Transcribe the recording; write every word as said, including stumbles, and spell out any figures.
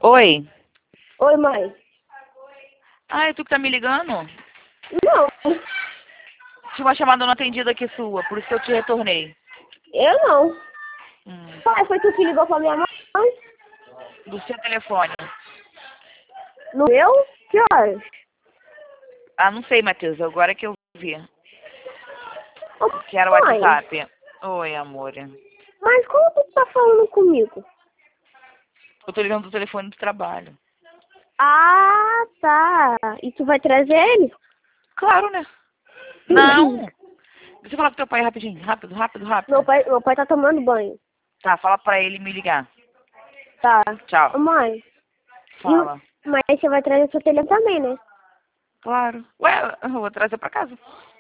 Oi. Oi, mãe. Ah, é tu que tá me ligando? Não, Tinha uma chamada não atendida aqui sua, por isso que eu te retornei. eu não. Hum. Pai, foi tu que ligou pra minha mãe? Do seu telefone. No meu? Que horas? Ah, não sei, Matheus. Agora que eu vi. Ô, Que era o mãe, WhatsApp. Oi, amor. mas como tu tá falando comigo? Eu tô ligando do telefone do trabalho. Ah, tá. E tu vai trazer ele? Claro, né? Não! Deixa eu falar com teu pai rapidinho. Rápido, rápido, rápido. Meu pai, meu pai tá tomando banho. Tá, fala pra ele me ligar. Tá. Tchau. Ô, mãe, e, Fala. mas você vai trazer seu telefone também, né? Claro. Ué, eu vou trazer pra casa.